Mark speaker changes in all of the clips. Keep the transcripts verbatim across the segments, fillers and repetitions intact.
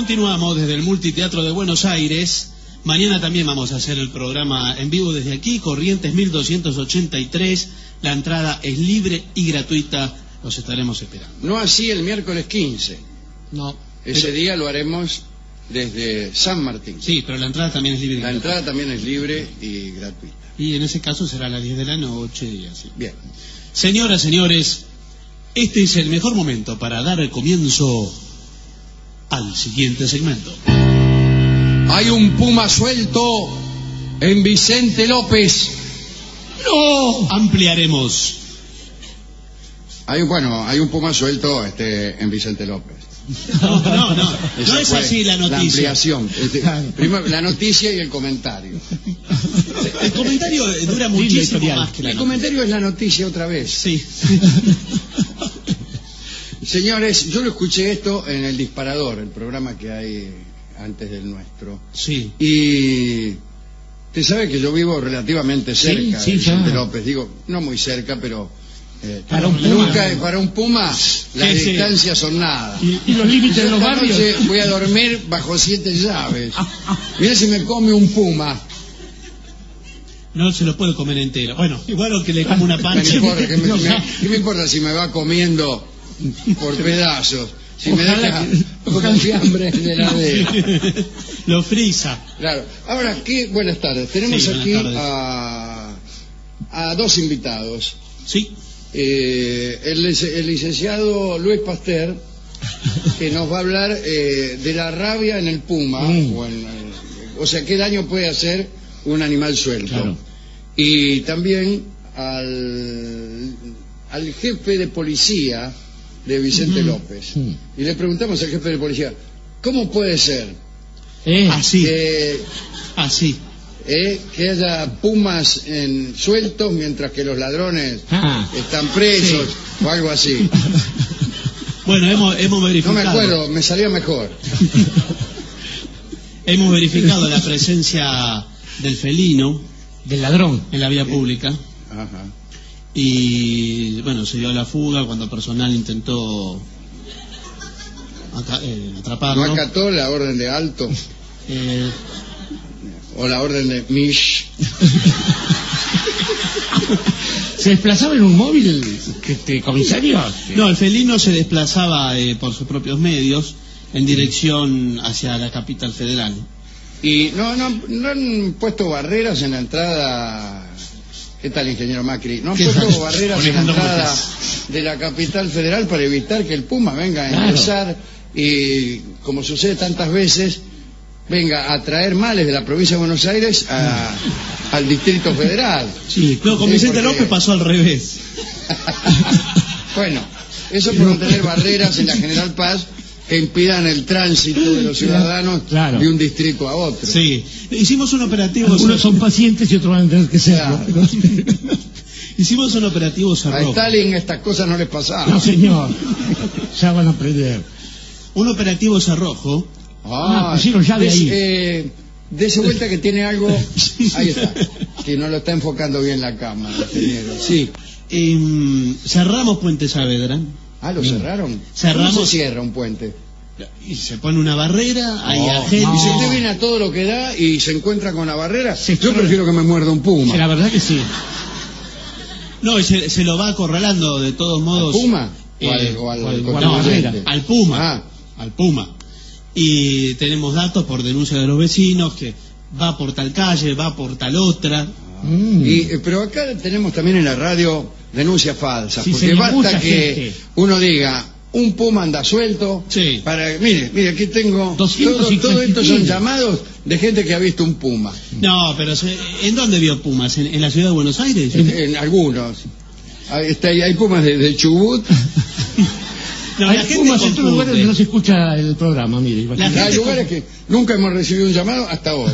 Speaker 1: Continuamos desde el Multiteatro de Buenos Aires. Mañana también vamos a hacer el programa en vivo desde aquí, Corrientes mil doscientos ochenta y tres. La entrada es libre y gratuita. Los estaremos esperando.
Speaker 2: No así el miércoles quince.
Speaker 1: No.
Speaker 2: Ese
Speaker 1: pero...
Speaker 2: día lo haremos desde San Martín.
Speaker 1: Sí, pero la entrada también es libre y
Speaker 2: La
Speaker 1: gratuita.
Speaker 2: entrada también es libre y gratuita.
Speaker 1: Y en ese caso será a las diez de la noche y así.
Speaker 2: Bien.
Speaker 1: Señoras, señores, este es el mejor momento para dar el comienzo al siguiente segmento.
Speaker 2: Hay un puma suelto en Vicente López.
Speaker 1: ¡No! Ampliaremos.
Speaker 2: Hay un, bueno, hay un puma suelto este, en Vicente López.
Speaker 1: No, no, no.
Speaker 2: Esa
Speaker 1: No es
Speaker 2: fue
Speaker 1: así la noticia.
Speaker 2: La ampliación. Este, primero, la noticia y el comentario.
Speaker 1: El comentario dura muchísimo más que la
Speaker 2: El
Speaker 1: noticia.
Speaker 2: comentario es la noticia otra vez.
Speaker 1: Sí.
Speaker 2: Señores, yo lo escuché esto en El Disparador, el programa que hay antes del nuestro.
Speaker 1: Sí.
Speaker 2: Y usted sabe que yo vivo relativamente cerca
Speaker 3: sí,
Speaker 2: de Vicente
Speaker 3: ya.
Speaker 2: López. Digo, no muy cerca, pero... Eh,
Speaker 3: Para un
Speaker 2: nunca,
Speaker 3: puma.
Speaker 2: para un puma las
Speaker 1: Sí, sí.
Speaker 2: distancias son nada.
Speaker 3: Y, y los límites
Speaker 2: Yo
Speaker 3: de los
Speaker 2: esta
Speaker 3: barrios.
Speaker 2: noche voy a dormir bajo siete llaves. Mira si me come un puma.
Speaker 1: No se lo puede comer entero. Bueno, igual que le como una
Speaker 2: ¿Qué me,
Speaker 1: pancha.
Speaker 2: importa, ¿Qué me- me- qué me importa si me va comiendo por pedazos? Si me
Speaker 3: Ojalá
Speaker 2: deja
Speaker 3: que-
Speaker 2: con fiambre en el heladera.
Speaker 1: Lo frisa.
Speaker 2: Claro. Ahora, ¿qué? Buenas tardes. Tenemos
Speaker 1: Sí, buenas
Speaker 2: aquí
Speaker 1: tardes.
Speaker 2: a, a dos invitados.
Speaker 1: Sí.
Speaker 2: Eh, el, lic- el licenciado Luis Pasteur, que nos va a hablar eh, de la rabia en el puma,
Speaker 3: Mm.
Speaker 2: o, en, eh, o sea, qué daño puede hacer un animal suelto.
Speaker 3: Claro.
Speaker 2: Y también al, al jefe de policía de Vicente López.
Speaker 3: Mm.
Speaker 2: Y le preguntamos al jefe de policía, ¿cómo puede ser
Speaker 3: Eh,
Speaker 1: Así.
Speaker 2: que,
Speaker 1: Así.
Speaker 2: eh, que haya pumas en, sueltos mientras que los ladrones
Speaker 3: ah,
Speaker 2: están presos o algo así?
Speaker 1: Bueno, hemos, hemos
Speaker 2: No
Speaker 1: verificado.
Speaker 2: me acuerdo, me salía mejor.
Speaker 1: Hemos verificado la presencia del felino
Speaker 3: del ladrón.
Speaker 1: en la vía pública.
Speaker 2: Ajá.
Speaker 1: Y bueno, se dio a la fuga cuando personal intentó aca- eh,
Speaker 2: ¿No
Speaker 1: atraparlo.
Speaker 2: acató la orden de alto
Speaker 1: Eh,
Speaker 2: o la orden de Mish?
Speaker 3: ¿Se desplazaba en un móvil, este, comisario?
Speaker 1: no, el felino se desplazaba eh, por sus propios medios en dirección hacia la capital federal.
Speaker 2: Y no, no, no han puesto barreras en la entrada. ¿Qué tal, ingeniero Macri? ¿No han
Speaker 1: ¿Qué
Speaker 2: puesto
Speaker 1: tal?
Speaker 2: barreras en la
Speaker 1: Poniendo
Speaker 2: entrada
Speaker 1: multas.
Speaker 2: de la capital federal para evitar que el Puma venga a
Speaker 3: Claro.
Speaker 2: ingresar y, como sucede tantas veces, venga a traer males de la provincia de Buenos Aires a, al Distrito Federal?
Speaker 1: Sí, no, con
Speaker 2: Sí,
Speaker 1: Vicente
Speaker 2: porque-
Speaker 1: López pasó al revés.
Speaker 2: Bueno, eso por no tener barreras en la General Paz que impidan el tránsito de los ciudadanos
Speaker 3: Claro.
Speaker 2: de un distrito a otro.
Speaker 1: Sí, hicimos un operativo.
Speaker 3: Algunos son pacientes y otros van a tener que serlo.
Speaker 1: Hicimos un operativo
Speaker 2: A
Speaker 1: cerrojo.
Speaker 2: Stalin estas cosas no les pasaban.
Speaker 3: No, señor. Ya van a aprender.
Speaker 1: Un operativo cerrojo.
Speaker 3: Ah, pusieron llave
Speaker 2: des-
Speaker 3: ahí.
Speaker 2: eh, dese vuelta que tiene algo. Ahí está. Que no lo está enfocando bien la cámara, ingeniero. Sí.
Speaker 1: em, cerramos Puente Saavedra.
Speaker 2: Ah, ¿lo cerraron?
Speaker 1: Cerramos.
Speaker 2: ¿Cómo se cierra un puente?
Speaker 1: Y se pone una barrera, hay
Speaker 2: No,
Speaker 1: agentes.
Speaker 2: Y si usted viene a todo lo que da y se encuentra con la barrera,
Speaker 3: Se
Speaker 2: yo
Speaker 3: corre.
Speaker 2: prefiero que me muerda un puma.
Speaker 3: Sí, la verdad que sí.
Speaker 1: No, y se, se lo va acorralando de todos
Speaker 2: ¿Al
Speaker 1: modos.
Speaker 2: puma? ¿O
Speaker 1: eh,
Speaker 2: al, o al
Speaker 1: o al
Speaker 2: contribuyente?
Speaker 3: guardabarrera.
Speaker 1: Al Puma.
Speaker 2: Ah.
Speaker 1: Al Puma. Y tenemos datos por denuncia de los vecinos que va por tal calle, va por tal otra.
Speaker 3: Mm.
Speaker 2: Y, eh, pero acá tenemos también en la radio denuncias falsas,
Speaker 3: Sí,
Speaker 2: porque
Speaker 3: señor,
Speaker 2: basta
Speaker 3: mucha
Speaker 2: que
Speaker 3: gente.
Speaker 2: uno diga un puma anda suelto,
Speaker 1: Sí.
Speaker 2: para mire, mire, aquí tengo
Speaker 3: doscientos
Speaker 2: todo,
Speaker 3: cincuenta
Speaker 2: todo esto son
Speaker 3: kilos.
Speaker 2: llamados de gente que ha visto un puma,
Speaker 1: No, pero se- ¿en dónde vio Pumas? ¿En, en la ciudad de Buenos Aires?
Speaker 2: en algunos. Ahí está, hay pumas de, de Chubut,
Speaker 1: No,
Speaker 3: Hay
Speaker 1: la gente
Speaker 3: pumas en otros lugares
Speaker 1: confunde.
Speaker 3: donde no se escucha el programa, mire.
Speaker 1: La
Speaker 2: hay
Speaker 1: gente
Speaker 2: lugares que nunca hemos recibido un llamado hasta hoy.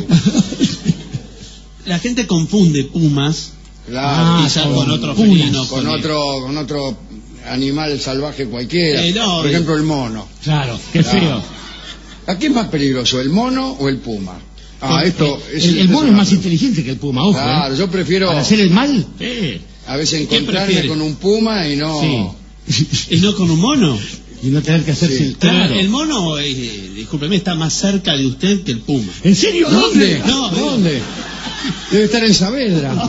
Speaker 1: La gente confunde Pumas
Speaker 2: Claro,
Speaker 3: Ah,
Speaker 1: quizás
Speaker 3: con
Speaker 1: con otro
Speaker 3: punas.
Speaker 1: felino.
Speaker 2: con
Speaker 1: el-
Speaker 2: otro, con otro animal salvaje cualquiera,
Speaker 1: Eh, no,
Speaker 2: por
Speaker 1: eh.
Speaker 2: ejemplo el mono.
Speaker 3: Claro, qué
Speaker 2: Claro.
Speaker 3: feo.
Speaker 2: ¿A quién es más peligroso, el mono o el puma? Ah,
Speaker 3: El-
Speaker 2: esto
Speaker 3: el,
Speaker 2: es-
Speaker 3: el
Speaker 2: es
Speaker 3: mono es
Speaker 2: una-
Speaker 3: más inteligente que el puma, ojo.
Speaker 2: Claro,
Speaker 3: ¿eh?
Speaker 2: yo prefiero
Speaker 3: Para hacer el mal, eh.
Speaker 2: a veces
Speaker 1: ¿Qué
Speaker 2: encontrarme
Speaker 1: prefiere?
Speaker 2: con un puma y no
Speaker 3: Sí.
Speaker 1: ¿Y no con un mono?
Speaker 3: Y no tener que hacerse
Speaker 2: Sí.
Speaker 3: el
Speaker 1: Pero
Speaker 3: claro.
Speaker 1: el mono, eh, discúlpeme, está más cerca de usted que el puma.
Speaker 3: ¿En serio?
Speaker 2: ¿Dónde?
Speaker 1: No,
Speaker 2: ¿Dónde? Debe estar en Saavedra.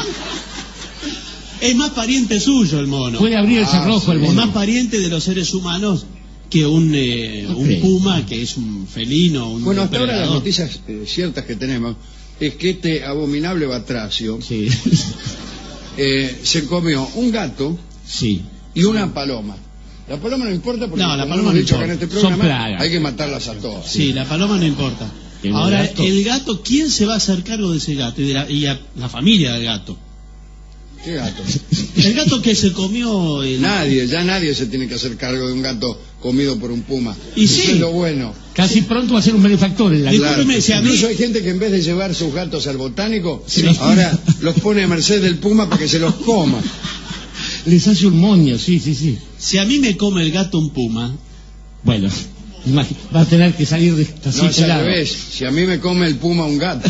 Speaker 1: Es más pariente suyo el mono.
Speaker 3: Puede abrir el
Speaker 2: Ah,
Speaker 3: cerrojo el
Speaker 2: sí.
Speaker 1: Es
Speaker 3: mono.
Speaker 1: más pariente de los seres humanos que un, eh,
Speaker 3: No
Speaker 1: un
Speaker 3: creo.
Speaker 1: puma, que es un felino, un
Speaker 2: Bueno, hasta ahora las
Speaker 1: depredador.
Speaker 2: noticias eh, ciertas que tenemos es que este abominable batracio
Speaker 3: Sí.
Speaker 2: eh, se comió un gato
Speaker 3: Sí.
Speaker 2: y una paloma. La paloma no importa porque,
Speaker 1: No, la
Speaker 2: como
Speaker 1: paloma
Speaker 2: hemos
Speaker 1: no
Speaker 2: dicho acá en
Speaker 1: importa.
Speaker 2: este
Speaker 3: Son
Speaker 2: programa,
Speaker 3: plagas.
Speaker 2: hay que matarlas a todas.
Speaker 1: Sí, la paloma no importa.
Speaker 3: ¿El
Speaker 1: Ahora,
Speaker 3: gato?
Speaker 1: el gato, ¿quién se va a hacer cargo de ese gato? Y, de la, y a la familia del gato.
Speaker 2: ¿Qué gato?
Speaker 1: El gato que se comió... El...
Speaker 2: Nadie, ya nadie se tiene que hacer cargo de un gato comido por un puma.
Speaker 1: Y
Speaker 2: Eso
Speaker 1: sí.
Speaker 2: es lo bueno.
Speaker 3: Casi pronto va a ser un benefactor en la
Speaker 1: Disculpe,
Speaker 2: Claro.
Speaker 1: Discúlpeme, si a mí-
Speaker 2: Incluso hay gente que en vez de llevar sus gatos al botánico,
Speaker 3: Sí.
Speaker 2: ahora los pone a merced del puma para que se los coma.
Speaker 3: Les hace un moño, sí, sí, sí.
Speaker 1: Si a mí me come el gato un puma,
Speaker 3: Bueno, imagi- va a tener que salir de esta
Speaker 2: No es al
Speaker 3: pelado.
Speaker 2: revés. Si a mí me come el puma un gato.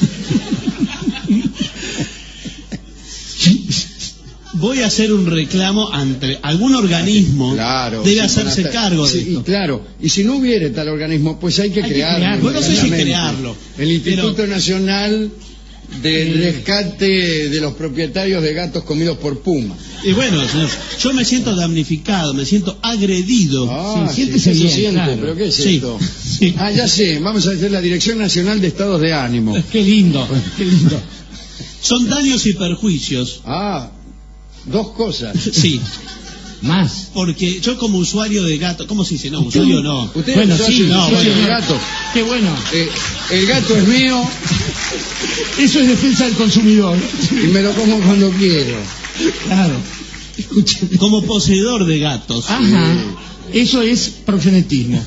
Speaker 1: voy a hacer un reclamo ante algún organismo.
Speaker 2: Claro.
Speaker 1: Debe
Speaker 2: sí,
Speaker 1: hacerse
Speaker 2: van a estar-
Speaker 1: cargo
Speaker 2: sí,
Speaker 1: de esto.
Speaker 2: y claro, y si no hubiera tal organismo, pues hay que
Speaker 3: Hay que
Speaker 2: crearlo.
Speaker 3: crearlo.
Speaker 1: Bueno, no sé si
Speaker 2: inmediatamente.
Speaker 1: crearlo,
Speaker 2: El Instituto
Speaker 1: pero-
Speaker 2: Nacional del
Speaker 3: Sí.
Speaker 2: Rescate de los Propietarios de Gatos Comidos por Puma.
Speaker 1: Y bueno, señor, yo me siento damnificado, me siento agredido.
Speaker 2: Ah,
Speaker 3: Sí, siéntese
Speaker 2: ¿qué se
Speaker 3: bien,
Speaker 2: siente?
Speaker 3: claro.
Speaker 2: ¿Pero qué es
Speaker 1: Sí,
Speaker 2: esto?
Speaker 1: sí.
Speaker 2: Ah, ya sé, vamos a hacer la Dirección Nacional de Estados de Ánimo.
Speaker 3: Qué lindo, qué lindo.
Speaker 1: Son daños y perjuicios.
Speaker 2: Ah, dos cosas.
Speaker 1: Sí,
Speaker 3: Más.
Speaker 1: porque yo como usuario de gato, ¿cómo se dice? No, usuario no.
Speaker 2: Usted
Speaker 3: Bueno,
Speaker 2: es
Speaker 3: sí,
Speaker 2: un
Speaker 1: no,
Speaker 2: usuario
Speaker 1: bueno.
Speaker 2: de gato.
Speaker 3: Qué bueno.
Speaker 2: Eh, el gato es mío
Speaker 3: Eso es defensa del consumidor.
Speaker 2: y me lo como cuando quiero.
Speaker 3: Claro. Escúcheme.
Speaker 1: Como poseedor de gatos.
Speaker 3: Ajá. Eso es proxenetismo.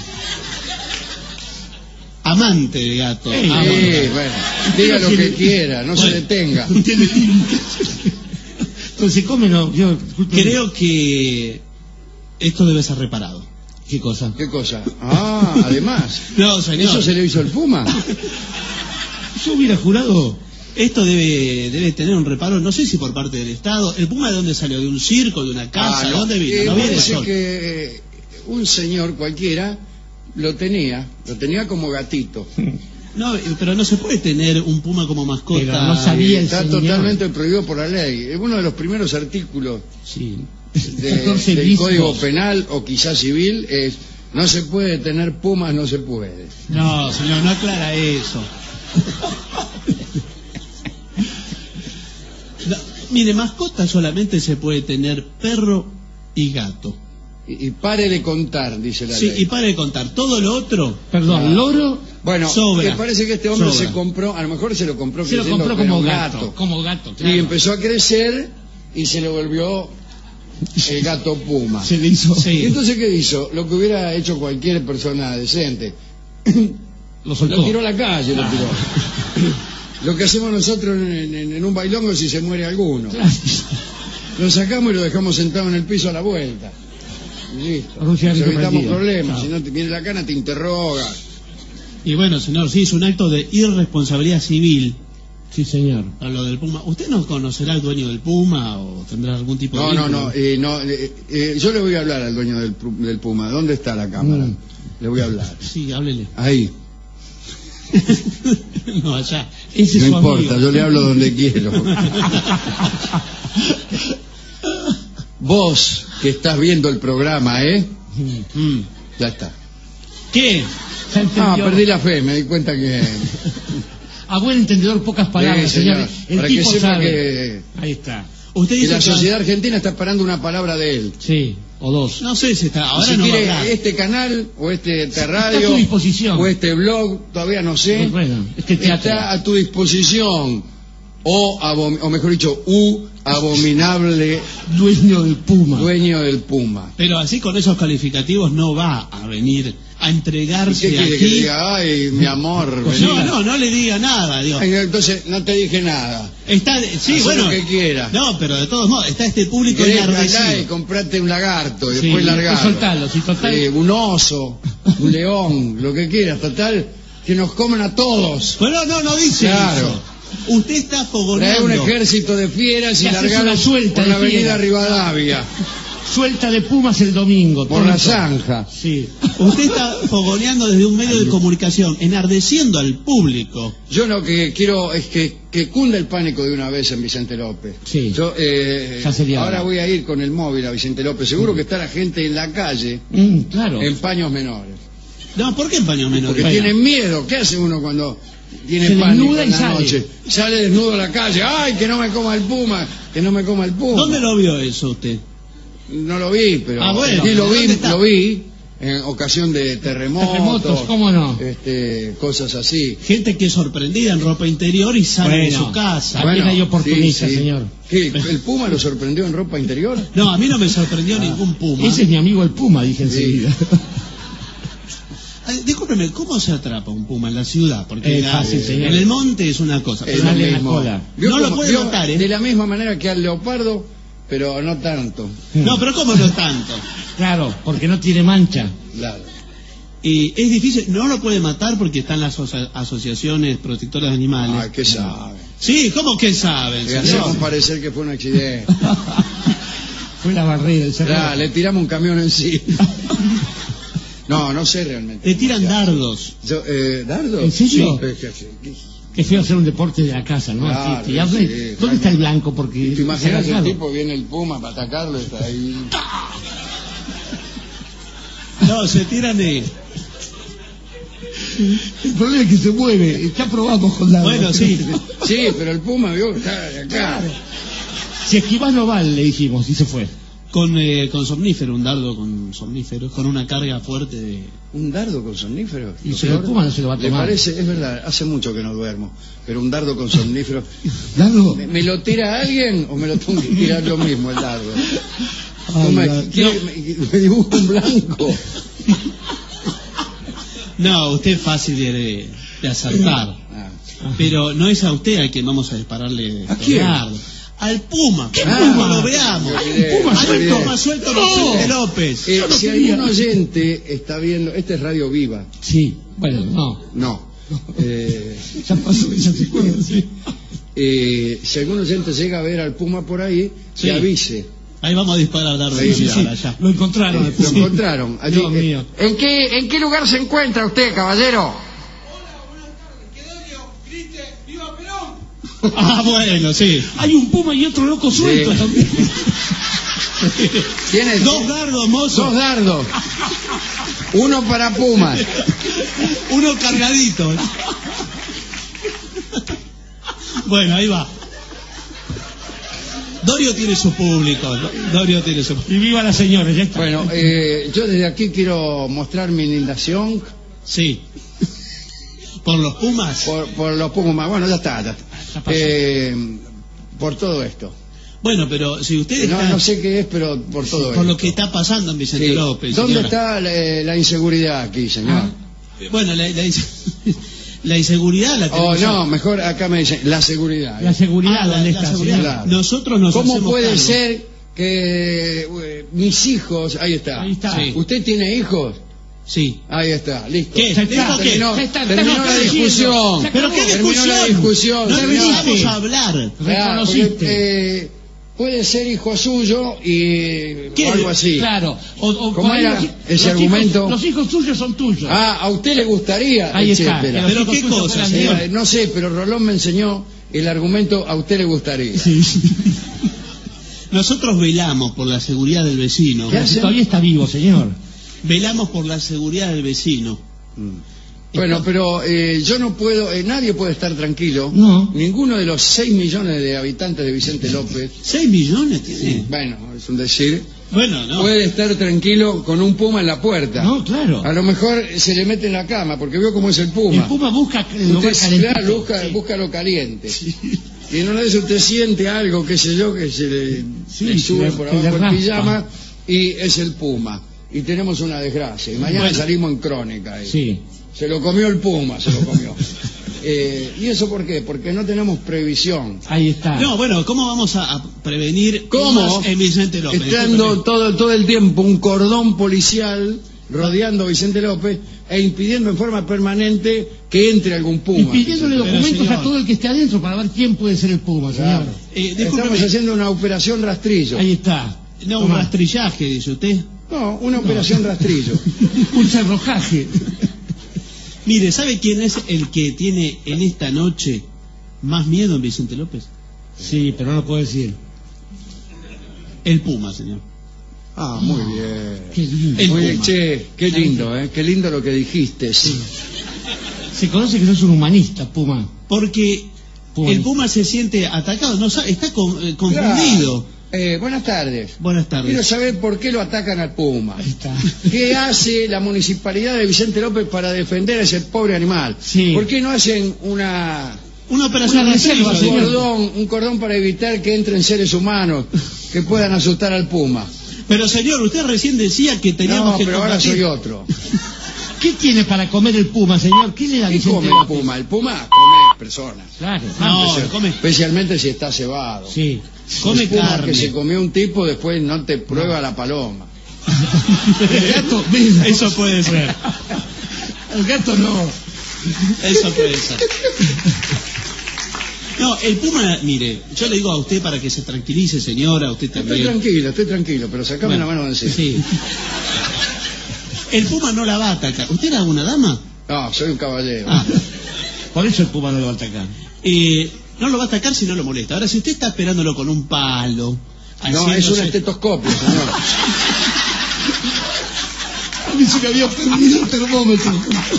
Speaker 1: Amante de gatos.
Speaker 3: Sí,
Speaker 1: Ah,
Speaker 2: Sí,
Speaker 1: bueno.
Speaker 2: bueno, diga lo que quiera, no se
Speaker 1: Bueno.
Speaker 2: detenga.
Speaker 3: No tiene límites. Entonces, se come, no. Yo, discúlpeme.
Speaker 1: Creo que esto debe ser reparado.
Speaker 3: ¿Qué cosa?
Speaker 2: ¿Qué cosa? Ah, además,
Speaker 1: No, señor.
Speaker 2: ¿eso se le hizo el Puma?
Speaker 3: Yo hubiera jurado.
Speaker 1: Esto debe, debe tener un reparo, no sé si por parte del Estado. ¿El Puma de dónde salió? ¿De un circo? ¿De una casa?
Speaker 2: Ah,
Speaker 1: ¿De
Speaker 2: no.
Speaker 1: dónde vino?
Speaker 2: Eh,
Speaker 1: no viene
Speaker 2: parece
Speaker 1: solo.
Speaker 2: que eh, un señor cualquiera lo tenía, lo tenía como gatito.
Speaker 1: No, eh, pero no se puede tener un Puma como mascota.
Speaker 3: Pero no sabía el
Speaker 2: Está
Speaker 3: señor.
Speaker 2: totalmente prohibido por la ley. Es uno de los primeros artículos
Speaker 3: Sí.
Speaker 2: de-
Speaker 3: catorce
Speaker 2: del
Speaker 3: discos.
Speaker 2: Código Penal o quizás civil es no se puede tener pumas, no se puede.
Speaker 1: No, señor, no aclara eso. No, mire, mascota solamente se puede tener perro y gato.
Speaker 2: Y, y pare de contar, dice la
Speaker 1: Sí,
Speaker 2: ley.
Speaker 1: y para de contar, todo lo otro
Speaker 3: Perdón, loro
Speaker 2: Bueno,
Speaker 1: Sobra.
Speaker 2: me parece que este hombre
Speaker 1: Sobra.
Speaker 2: se compró, a lo mejor se lo compró
Speaker 3: se lo
Speaker 2: creyendo
Speaker 3: compró
Speaker 2: que era
Speaker 3: como
Speaker 2: un
Speaker 3: gato, Como gato, claro.
Speaker 2: Y empezó a crecer y se le volvió el gato puma.
Speaker 3: Se le hizo.
Speaker 2: ¿Y
Speaker 1: Sí.
Speaker 2: entonces qué hizo? Lo que hubiera hecho cualquier persona decente.
Speaker 3: Lo soltó.
Speaker 2: Lo tiró a la calle, lo tiró. Lo que hacemos nosotros en, en- en un bailongo si se muere alguno.
Speaker 3: Claro.
Speaker 2: Lo sacamos y lo dejamos sentado en el piso a la vuelta. Y listo.
Speaker 3: Algún
Speaker 2: Nos
Speaker 3: cigarrito
Speaker 2: evitamos
Speaker 3: prendido.
Speaker 2: problemas.
Speaker 3: Claro.
Speaker 2: Si no te viene la cana, te interroga.
Speaker 1: Y bueno, señor, sí, es un acto de irresponsabilidad civil
Speaker 3: Sí, señor.
Speaker 1: a lo del Puma. ¿Usted no conocerá al dueño del Puma o tendrá algún tipo de
Speaker 2: No, no,
Speaker 1: vínculo?
Speaker 2: no. eh, no eh, eh, yo le voy a hablar al dueño del, pu- del Puma. ¿Dónde está la cámara?
Speaker 3: Mm.
Speaker 2: Le voy a hablar.
Speaker 1: Sí, háblele.
Speaker 2: Ahí.
Speaker 1: No, allá.
Speaker 3: Ese es
Speaker 2: No
Speaker 3: su
Speaker 2: importa,
Speaker 3: amigo.
Speaker 2: yo le hablo donde quiero. Vos que estás viendo el programa, ¿eh?
Speaker 1: Mm.
Speaker 2: Ya está.
Speaker 1: ¿Qué?
Speaker 3: Ya
Speaker 2: Ah,
Speaker 3: entendió.
Speaker 2: perdí la fe, me di cuenta que...
Speaker 3: A buen entendedor, pocas palabras,
Speaker 2: Sí, señor.
Speaker 3: señores. El
Speaker 2: Para que
Speaker 3: tipo
Speaker 2: sepa
Speaker 3: sabe.
Speaker 2: que,
Speaker 3: Ahí está.
Speaker 1: Usted
Speaker 2: que
Speaker 1: dice
Speaker 2: la
Speaker 1: que-
Speaker 2: sociedad argentina está esperando una palabra de él.
Speaker 3: Sí, o dos.
Speaker 1: No sé si está.
Speaker 2: Y
Speaker 1: Ahora
Speaker 2: si
Speaker 1: no va a
Speaker 2: quiere
Speaker 1: hablar.
Speaker 2: este canal, o este esta
Speaker 3: Está
Speaker 2: radio,
Speaker 3: a tu disposición.
Speaker 2: o este blog, todavía no sé,
Speaker 3: Bueno, este teatro.
Speaker 2: está a tu disposición. O, abom- o mejor dicho, U, abominable
Speaker 3: Dueño del Puma.
Speaker 2: dueño del Puma.
Speaker 1: Pero así con esos calificativos no va a venir a
Speaker 2: ¿Y
Speaker 1: entregarse
Speaker 2: qué quiere que
Speaker 1: aquí.
Speaker 2: diga? Ay, mi amor. vení.
Speaker 1: No, no, no le diga nada, digo.
Speaker 2: Ay, entonces no te dije nada.
Speaker 1: Está, de- sí,
Speaker 2: Hacé
Speaker 1: bueno.
Speaker 2: lo que quiera.
Speaker 1: No, pero de todos modos, está este público
Speaker 2: Querés andá y
Speaker 1: enardecido.
Speaker 2: comprate un lagarto y
Speaker 3: Sí,
Speaker 2: después
Speaker 3: después
Speaker 2: largarlo.
Speaker 3: soltalo, sí, total.
Speaker 2: Eh, un oso, un león, lo que quieras, total, que nos comen a todos.
Speaker 1: Bueno, no, no dice
Speaker 2: Claro.
Speaker 1: eso. Usted está
Speaker 2: Trae
Speaker 1: fogoneando.
Speaker 2: un ejército de fieras y
Speaker 3: Y haces
Speaker 2: largarlos
Speaker 3: una suelta
Speaker 2: por
Speaker 3: de
Speaker 2: la avenida
Speaker 3: fieras.
Speaker 2: Rivadavia.
Speaker 3: suelta de pumas el domingo.
Speaker 2: Por la
Speaker 3: tonto.
Speaker 2: zanja.
Speaker 3: Sí.
Speaker 1: Usted está fogoneando desde un medio de comunicación, enardeciendo al público.
Speaker 2: Yo lo que quiero es que, que cunda el pánico de una vez en Vicente López.
Speaker 3: Sí.
Speaker 2: Yo, eh,
Speaker 3: Ya sería
Speaker 2: ahora
Speaker 3: hora.
Speaker 2: voy a ir con el móvil a Vicente López. Seguro
Speaker 3: Mm.
Speaker 2: que está la gente en la calle
Speaker 3: Mm, claro.
Speaker 2: en paños menores.
Speaker 1: No, ¿por qué en paños menores?
Speaker 2: Porque
Speaker 3: Bueno.
Speaker 2: tienen miedo. ¿Qué hace uno cuando tiene
Speaker 3: Se
Speaker 2: pánico
Speaker 3: desnuda
Speaker 2: en
Speaker 3: y
Speaker 2: la
Speaker 3: sale.
Speaker 2: noche? Sale desnudo a la calle. ¡Ay, que no me coma el puma! Que no me coma el puma.
Speaker 1: ¿Dónde lo vio eso usted?
Speaker 2: No lo vi, pero
Speaker 1: Ah, bueno,
Speaker 2: sí lo vi,
Speaker 1: ¿dónde está?
Speaker 2: lo vi en ocasión de terremotos,
Speaker 3: Terremotos, ¿cómo no?
Speaker 2: este, cosas así.
Speaker 1: Gente que es sorprendida en ropa interior y sale de
Speaker 3: Bueno.
Speaker 1: su casa.
Speaker 3: También hay oportunistas,
Speaker 2: sí, sí.
Speaker 3: señor.
Speaker 2: ¿Qué, ¿El puma lo sorprendió en ropa interior?
Speaker 1: No, a mí no me sorprendió ningún puma.
Speaker 3: Ese es mi amigo el Puma, dije
Speaker 2: Sí.
Speaker 3: enseguida.
Speaker 1: Ay, discúlpeme, ¿cómo se atrapa un puma en la ciudad? Porque
Speaker 3: Es
Speaker 1: la-
Speaker 3: fácil, señor.
Speaker 1: en el monte es una cosa.
Speaker 2: Es
Speaker 1: pero
Speaker 2: lo
Speaker 3: Dale la
Speaker 2: mismo.
Speaker 3: cola.
Speaker 2: Vio
Speaker 1: No lo
Speaker 2: como-
Speaker 1: puede
Speaker 2: vio
Speaker 1: matar, ¿eh?
Speaker 2: De la misma manera que al leopardo, pero no tanto.
Speaker 1: No, pero ¿cómo no tanto?
Speaker 3: Claro, porque no tiene mancha.
Speaker 2: Claro.
Speaker 1: Y es difícil, no lo puede matar porque están las aso- asociaciones protectoras de animales.
Speaker 2: Ay, ¿qué sabe?
Speaker 1: Sí, ¿cómo que saben,
Speaker 2: Le hacemos
Speaker 1: señor?
Speaker 2: parecer que fue un accidente.
Speaker 3: Fue la barrera, el cerro.
Speaker 2: Claro, le tiramos un camión encima. No, no sé realmente.
Speaker 1: Le tiran dardos.
Speaker 2: Yo, eh, ¿Dardo?
Speaker 3: ¿En serio?
Speaker 2: Sí, que- que-
Speaker 3: Qué feo hacer un deporte de la casa, ¿no?
Speaker 2: Claro,
Speaker 3: Así, y hable-
Speaker 2: sí,
Speaker 3: ¿Dónde
Speaker 2: claro.
Speaker 3: está el blanco? Porque
Speaker 2: ¿Te imaginas
Speaker 3: se ha
Speaker 2: el
Speaker 3: agarrado.
Speaker 2: tipo, viene el puma para atacarlo y está ahí?
Speaker 1: No, se tiran de...
Speaker 3: El problema es que se mueve. Ya probamos con la.
Speaker 1: Bueno, sí.
Speaker 2: Sí, pero el puma, vio, está de acá.
Speaker 3: Si esquivas no vale, le dijimos, y se fue.
Speaker 1: Con, eh, con somnífero, un dardo con somnífero, con una carga fuerte de...
Speaker 2: ¿Un dardo con somnífero?
Speaker 3: Y pero el puma no se lo va a
Speaker 2: ¿Le
Speaker 3: tomar.
Speaker 2: parece? Es verdad, hace mucho que no duermo, pero un dardo con somnífero...
Speaker 3: Dardo.
Speaker 2: ¿Me, me lo tira alguien o me lo tengo que tirar yo mismo el dardo?
Speaker 3: Ay,
Speaker 2: ¿Cómo es?
Speaker 3: la-
Speaker 2: ¿Quiere que me, me dibujo un blanco?
Speaker 1: No, usted es fácil de, de acertar.
Speaker 2: Ah.
Speaker 1: Pero no es a usted al que vamos a dispararle
Speaker 2: ¿A quién?
Speaker 1: dardo. Al Puma. ¿Qué
Speaker 2: Ah,
Speaker 1: Puma? Lo veamos.
Speaker 2: muy bien,
Speaker 1: Puma
Speaker 2: muy
Speaker 1: suelto,
Speaker 2: bien.
Speaker 1: más suelto,
Speaker 3: No.
Speaker 1: Vicente López.
Speaker 2: Eh,
Speaker 3: Yo no
Speaker 2: si
Speaker 3: quería.
Speaker 2: algún oyente está viendo... Esta es Radio Viva.
Speaker 3: Sí, bueno, no.
Speaker 2: No. Eh,
Speaker 3: Ya pasó, ya se fue. Sí.
Speaker 2: eh, si algún oyente llega a ver al puma por ahí,
Speaker 1: Sí.
Speaker 2: que avise.
Speaker 1: Ahí vamos a disparar dardo
Speaker 2: Ahí
Speaker 1: de
Speaker 2: está.
Speaker 1: para allá.
Speaker 3: Lo encontraron.
Speaker 2: Eh, lo
Speaker 3: Sí.
Speaker 2: encontraron. Allí,
Speaker 3: Dios
Speaker 2: eh,
Speaker 3: mío.
Speaker 2: ¿En qué, ¿En qué lugar se encuentra usted, caballero?
Speaker 1: Ah, bueno, sí.
Speaker 3: Hay un puma y otro loco suelto
Speaker 2: Sí.
Speaker 3: también.
Speaker 2: Tiene
Speaker 1: Dos dardos, mozo.
Speaker 2: dos dardos. Uno para Puma.
Speaker 1: Uno cargadito. Bueno, ahí va. Dorio tiene su público. Dorio tiene su público.
Speaker 3: Y viva la señora, ya está.
Speaker 2: Bueno, eh, yo desde aquí quiero mostrar mi indignación
Speaker 1: Sí. Por los Pumas.
Speaker 2: por, por los Pumas. Bueno, ya está, ya está.
Speaker 3: Ya pasó.
Speaker 2: Eh, por todo esto.
Speaker 1: Bueno, pero si usted
Speaker 2: No,
Speaker 1: está...
Speaker 2: no sé qué es, pero por todo
Speaker 1: por
Speaker 2: esto.
Speaker 1: lo que está pasando en Vicente
Speaker 2: Sí.
Speaker 1: López.
Speaker 2: ¿Dónde
Speaker 1: señora.
Speaker 2: está la, la inseguridad aquí, señor?
Speaker 3: Ah.
Speaker 1: Bueno, la, la, inse- la inseguridad la
Speaker 2: Oh,
Speaker 1: tenemos...
Speaker 2: no, mejor acá me dicen la seguridad.
Speaker 3: La seguridad,
Speaker 1: Ah, la-
Speaker 3: ¿dónde
Speaker 1: la
Speaker 3: está?
Speaker 1: seguridad.
Speaker 3: señora?
Speaker 2: Claro.
Speaker 1: Nosotros nos
Speaker 2: ¿Cómo
Speaker 1: hacemos
Speaker 2: puede
Speaker 1: cargo.
Speaker 2: ser que eh, mis hijos... Ahí está.
Speaker 3: Ahí está.
Speaker 1: Sí.
Speaker 2: ¿Usted tiene hijos?
Speaker 1: Sí.
Speaker 2: Ahí está, listo.
Speaker 1: ¿Qué?
Speaker 3: Ya está.
Speaker 1: ¿Dijo qué?
Speaker 2: Terminó,
Speaker 3: Ya está,
Speaker 2: terminó
Speaker 3: está
Speaker 2: la
Speaker 3: diciendo.
Speaker 2: discusión.
Speaker 3: Se
Speaker 1: ¿Pero
Speaker 3: acabó.
Speaker 1: qué
Speaker 2: Terminó
Speaker 1: discusión?
Speaker 2: la discusión,
Speaker 1: No
Speaker 2: señor.
Speaker 1: empezamos a hablar.
Speaker 2: Claro,
Speaker 3: Reconociste.
Speaker 2: porque, eh, puede ser hijo suyo y
Speaker 1: ¿Qué?
Speaker 2: o algo así.
Speaker 3: Claro. O, o
Speaker 2: ¿Cómo
Speaker 3: por ahí
Speaker 2: era
Speaker 3: los-
Speaker 2: ese
Speaker 3: los
Speaker 2: argumento?
Speaker 3: Hijos, los hijos tuyos son tuyos.
Speaker 2: Ah, a usted le gustaría,
Speaker 3: Ahí está.
Speaker 2: etcétera.
Speaker 3: que los
Speaker 1: Pero
Speaker 3: hijos
Speaker 1: qué
Speaker 3: tuyos
Speaker 1: cosa,
Speaker 3: fueran
Speaker 1: señor.
Speaker 3: míos.
Speaker 2: Eh, no sé, pero Rolón me enseñó el argumento a usted le gustaría.
Speaker 3: Sí, sí.
Speaker 1: Nosotros velamos por la seguridad del vecino.
Speaker 2: ¿Qué hace?
Speaker 3: Todavía está vivo, señor.
Speaker 1: Velamos por la seguridad del vecino.
Speaker 2: Mm. Bueno, pero eh, yo no puedo, eh, nadie puede estar tranquilo.
Speaker 3: No.
Speaker 2: Ninguno de los seis millones de habitantes de Vicente López,
Speaker 1: ¿Seis millones tiene?
Speaker 2: bueno, es un decir,
Speaker 1: Bueno, no.
Speaker 2: puede estar tranquilo con un puma en la puerta.
Speaker 3: No, claro.
Speaker 2: A lo mejor se le mete en la cama, porque veo cómo es el puma.
Speaker 3: El puma busca el lugar
Speaker 2: Usted,
Speaker 3: calentito.
Speaker 2: claro, busca, busca lo caliente. Y en una vez usted siente algo, qué sé yo, que se le,
Speaker 3: Sí,
Speaker 2: le sube
Speaker 3: que le-
Speaker 2: por
Speaker 3: que le
Speaker 2: abajo el
Speaker 3: raspa.
Speaker 2: pijama y es el puma. Y tenemos una desgracia. Y mañana
Speaker 1: Bueno.
Speaker 2: salimos en crónica. ahí.
Speaker 3: Sí.
Speaker 2: Se lo comió el puma, se lo comió. Eh, ¿Y eso por qué? Porque no tenemos previsión.
Speaker 3: Ahí está.
Speaker 1: No, bueno, ¿cómo vamos a, a prevenir
Speaker 2: ¿Cómo?
Speaker 1: Pumas en Vicente López?
Speaker 2: Estando todo, todo el tiempo un cordón policial rodeando a Vicente López e impidiendo en forma permanente que entre algún
Speaker 3: Y
Speaker 2: puma.
Speaker 3: pidiéndole
Speaker 1: Pero,
Speaker 3: documentos
Speaker 1: señor.
Speaker 3: a todo el que esté adentro para ver quién puede ser el puma, señor.
Speaker 2: Claro.
Speaker 1: Eh,
Speaker 2: Estamos
Speaker 1: discúlpeme.
Speaker 2: haciendo una operación rastrillo.
Speaker 3: Ahí está.
Speaker 1: No, un rastrillaje, dice usted.
Speaker 2: No, una operación rastrillo.
Speaker 3: Un cerrojaje.
Speaker 1: Mire, ¿sabe quién es el que tiene en esta noche más miedo en Vicente López?
Speaker 3: Sí, pero no lo puedo decir.
Speaker 1: El Puma, señor.
Speaker 2: Ah, muy bien.
Speaker 3: Qué lindo.
Speaker 1: El
Speaker 2: Muy bien,
Speaker 1: Puma.
Speaker 2: che, qué lindo, ¿eh? Qué lindo lo que dijiste.
Speaker 3: Sí. Se conoce que sos un humanista, Puma.
Speaker 1: Porque
Speaker 3: Puma.
Speaker 1: el Puma se siente atacado, no sabe, está con- eh, confundido.
Speaker 2: Claro. Eh, buenas tardes.
Speaker 1: Buenas tardes.
Speaker 2: Quiero saber por qué lo atacan al Puma.
Speaker 3: Ahí está.
Speaker 2: ¿Qué hace la municipalidad de Vicente López para defender a ese pobre animal?
Speaker 3: Sí.
Speaker 2: ¿Por qué no hacen una,
Speaker 1: Una operación
Speaker 3: Una
Speaker 1: rastrillo,
Speaker 3: reserva,
Speaker 2: un
Speaker 1: señor.
Speaker 2: cordón, un cordón para evitar que entren seres humanos que puedan asustar al Puma?
Speaker 1: Pero señor, usted recién decía que teníamos
Speaker 2: No,
Speaker 1: que
Speaker 2: pero ahora
Speaker 1: combatir.
Speaker 2: soy otro.
Speaker 3: ¿Qué tiene para comer el Puma, señor? ¿Qué le da
Speaker 2: ¿Qué
Speaker 3: Vicente
Speaker 2: come el
Speaker 3: López?
Speaker 2: Puma? El Puma come personas.
Speaker 3: Claro.
Speaker 1: No,
Speaker 2: Especial-
Speaker 1: come-
Speaker 2: Especialmente si está cebado.
Speaker 3: Sí.
Speaker 1: Come
Speaker 2: el Puma
Speaker 1: carne.
Speaker 2: que se comió un tipo después no te prueba la paloma.
Speaker 3: El gato, mira.
Speaker 1: Eso puede ser.
Speaker 3: El gato no.
Speaker 1: Eso puede ser. No, el Puma, mire, yo le digo a usted para que se tranquilice, señora, usted
Speaker 2: Estoy
Speaker 1: también.
Speaker 2: tranquilo, estoy tranquilo, pero sacame
Speaker 1: Bueno,
Speaker 2: la mano de encima.
Speaker 1: sí. El Puma no la va a atacar. ¿Usted era una dama?
Speaker 2: No, soy un caballero.
Speaker 1: Ah,
Speaker 3: Por eso el Puma no lo va a atacar.
Speaker 1: eh, no lo va a atacar si no lo molesta. Ahora, si usted está esperándolo con un palo...
Speaker 2: No, es un
Speaker 1: haciéndose-
Speaker 2: estetoscopio, señor.
Speaker 3: A mí se me había perdido el termómetro.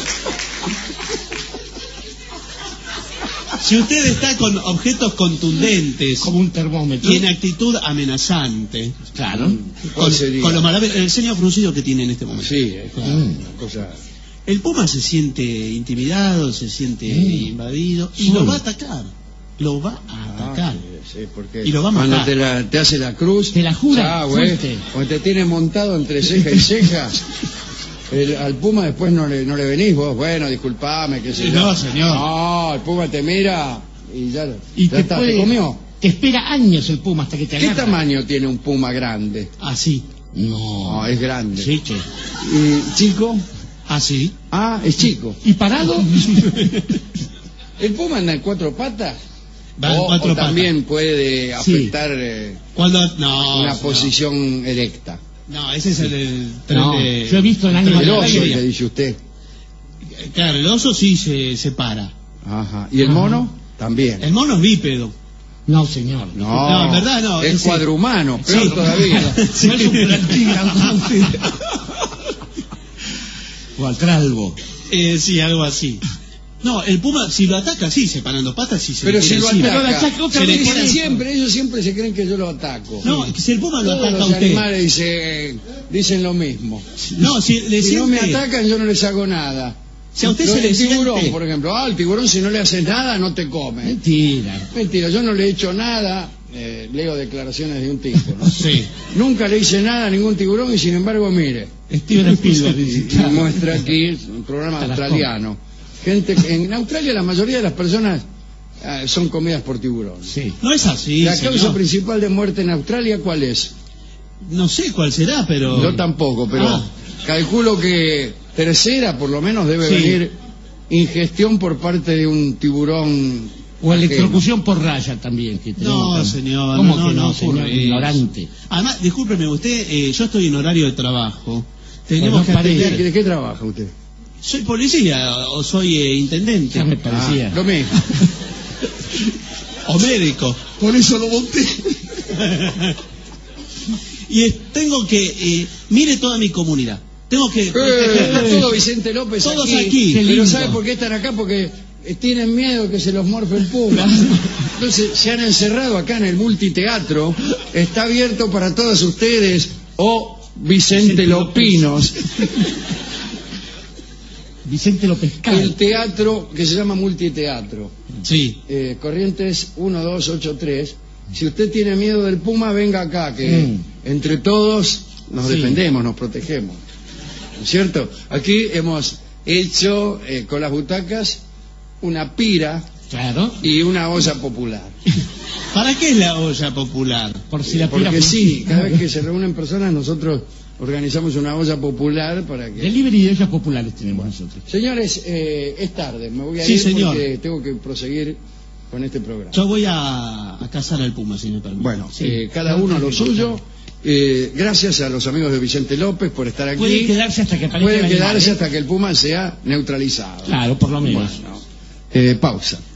Speaker 1: Si usted está con objetos contundentes
Speaker 3: Como un termómetro.
Speaker 1: y en actitud amenazante,
Speaker 3: Claro.
Speaker 2: ¿Cuál
Speaker 1: con,
Speaker 2: sería?
Speaker 1: con lo maravilloso, el señor fruncido que tiene en este momento.
Speaker 2: Sí, es una cosa...
Speaker 1: El Puma se siente intimidado, se siente
Speaker 3: Mm.
Speaker 1: invadido y
Speaker 3: Sí.
Speaker 1: lo va a atacar. Lo va a
Speaker 2: Ah,
Speaker 1: atacar.
Speaker 2: sí, sí, porque
Speaker 1: Y lo va a matar.
Speaker 2: cuando te, la- te hace la cruz,
Speaker 3: Te la jura,
Speaker 2: ya, güey,
Speaker 3: fuerte.
Speaker 2: cuando te tiene montado entre ceja y ceja, el- al Puma después no le, no le venís vos, bueno, disculpame, qué sé
Speaker 1: Sí,
Speaker 2: yo.
Speaker 1: no, señor.
Speaker 2: No, el Puma te mira y ya,
Speaker 3: Y
Speaker 2: ya
Speaker 3: te,
Speaker 2: está,
Speaker 3: puede-
Speaker 2: te comió.
Speaker 3: Te espera años el Puma hasta que te
Speaker 2: ¿Qué
Speaker 3: agarra.
Speaker 2: tamaño tiene un Puma grande?
Speaker 1: Así.
Speaker 3: No.
Speaker 2: No, es grande.
Speaker 3: Sí, che.
Speaker 2: ¿Y chico?
Speaker 1: Así.
Speaker 2: Ah, es chico.
Speaker 3: ¿Y parado?
Speaker 2: ¿El Puma anda en cuatro patas?
Speaker 1: Va en
Speaker 2: o,
Speaker 1: cuatro
Speaker 2: o
Speaker 1: patas.
Speaker 2: también puede
Speaker 3: Sí.
Speaker 2: afectar eh,
Speaker 1: Cuando no,
Speaker 2: una
Speaker 1: no.
Speaker 2: posición erecta.
Speaker 1: No, ese es el, el tren
Speaker 3: No,
Speaker 1: de-
Speaker 3: yo he visto en Animal
Speaker 2: El
Speaker 1: de la
Speaker 2: oso,
Speaker 1: alegría.
Speaker 2: que dice usted.
Speaker 1: Claro, el oso sí se separa.
Speaker 2: Ajá. ¿Y el
Speaker 3: Ajá.
Speaker 2: mono? También.
Speaker 1: El mono es bípedo.
Speaker 3: No, señor.
Speaker 2: No,
Speaker 1: No, en verdad no,
Speaker 2: Es
Speaker 1: ese-
Speaker 2: cuadrumano, peor
Speaker 1: Sí.
Speaker 2: todavía.
Speaker 1: Sí.
Speaker 3: No es un plantígrado como usted. O al tralbo.
Speaker 1: Eh, sí, algo así. No, el Puma, si lo ataca, sí, separando patas, sí se
Speaker 2: Pero
Speaker 1: le
Speaker 2: si
Speaker 1: tira
Speaker 2: lo
Speaker 1: encima.
Speaker 3: Pero lo
Speaker 2: ataca,
Speaker 3: ataca otra
Speaker 1: Se le
Speaker 3: vez.
Speaker 1: tira
Speaker 3: por
Speaker 2: siempre,
Speaker 3: eso.
Speaker 2: ellos siempre se creen que yo lo ataco.
Speaker 1: No, si el Puma lo
Speaker 2: Todos
Speaker 1: ataca a
Speaker 2: los
Speaker 1: usted.
Speaker 2: animales dice- dicen lo mismo.
Speaker 1: No, si le
Speaker 2: Si no me
Speaker 1: siente-
Speaker 2: atacan, yo no les hago nada.
Speaker 1: Si a usted
Speaker 2: No,
Speaker 1: se le
Speaker 2: el tiburón,
Speaker 1: siente-
Speaker 2: por ejemplo. Ah, el tiburón, si no le haces nada, no te come.
Speaker 3: Mentira.
Speaker 2: Mentira, yo no le he hecho nada. Eh, leo declaraciones de un tipo, ¿no?
Speaker 1: Sí.
Speaker 2: Nunca le hice nada a ningún tiburón y sin embargo, mire,
Speaker 3: Steven Spielberg. dice,
Speaker 2: me muestra aquí un programa
Speaker 3: Hasta las
Speaker 2: australiano. Gente, que- en Australia la mayoría de las personas ah, son comidas por tiburón.
Speaker 3: Sí.
Speaker 1: No es así,
Speaker 2: La causa
Speaker 1: señor.
Speaker 2: principal de muerte en Australia, ¿cuál es?
Speaker 1: No sé cuál será, pero...
Speaker 2: Yo tampoco, pero
Speaker 1: Ah.
Speaker 2: calculo que tercera por lo menos debe
Speaker 1: Sí.
Speaker 2: venir ingestión por parte de un tiburón.
Speaker 3: O
Speaker 2: ajeno.
Speaker 3: electrocución por raya también. Que tenemos
Speaker 1: No,
Speaker 3: acá.
Speaker 1: señor.
Speaker 3: ¿Cómo
Speaker 1: no,
Speaker 3: que no,
Speaker 1: no
Speaker 3: señor?
Speaker 1: ocurre eso.
Speaker 3: Ignorante.
Speaker 1: Además, discúlpeme, usted, eh, yo estoy en horario de trabajo. Tenemos
Speaker 3: Bueno,
Speaker 1: que
Speaker 3: parece.
Speaker 2: ¿De,
Speaker 1: atender...
Speaker 2: de qué trabaja usted?
Speaker 1: ¿Soy policía o soy eh, intendente?
Speaker 3: Ya me parecía.
Speaker 2: Ah, lo mismo.
Speaker 1: O médico.
Speaker 3: Por eso lo monté.
Speaker 1: Y es- tengo que... eh, mire toda mi comunidad. Tengo que...
Speaker 2: Eh, está todo Vicente López
Speaker 1: Todos
Speaker 2: aquí.
Speaker 1: aquí.
Speaker 3: Qué
Speaker 2: Pero
Speaker 3: lindo.
Speaker 2: ¿sabe por qué están acá? Porque eh, tienen miedo que se los morfe el puma. Entonces se han encerrado acá en el multiteatro. Está abierto para todos ustedes. O Vicente
Speaker 3: Vicente
Speaker 2: Lopinos.
Speaker 3: Vicente López Cal.
Speaker 2: El teatro que se llama multiteatro.
Speaker 1: Sí.
Speaker 2: Eh, Corrientes uno dos ocho tres. Si usted tiene miedo del puma, venga acá, que
Speaker 3: Mm.
Speaker 2: entre todos nos
Speaker 3: Sí.
Speaker 2: defendemos, nos protegemos. ¿No es cierto? Aquí hemos hecho eh, con las butacas una pira
Speaker 3: Claro.
Speaker 2: y una olla popular.
Speaker 1: ¿Para qué es la olla popular?
Speaker 3: Por si la pira
Speaker 2: Porque sí,
Speaker 3: funciona.
Speaker 2: cada vez que se reúnen personas, nosotros organizamos una olla popular para que...
Speaker 3: Delivery de ollas populares tenemos nosotros.
Speaker 2: Señores, eh, es tarde, me voy a
Speaker 1: Sí,
Speaker 2: ir
Speaker 1: señor.
Speaker 2: porque tengo que proseguir con este programa.
Speaker 1: Yo voy a, a cazar al Puma, si me permite.
Speaker 2: Bueno,
Speaker 3: Sí.
Speaker 2: eh, cada uno lo suyo. Eh, gracias a los amigos de Vicente López por estar aquí.
Speaker 3: Pueden quedarse hasta que aparezca
Speaker 2: Pueden
Speaker 3: el animal,
Speaker 2: quedarse
Speaker 3: ¿eh?
Speaker 2: hasta que el puma sea neutralizado.
Speaker 3: Claro, por lo menos.
Speaker 2: Bueno, eh, pausa.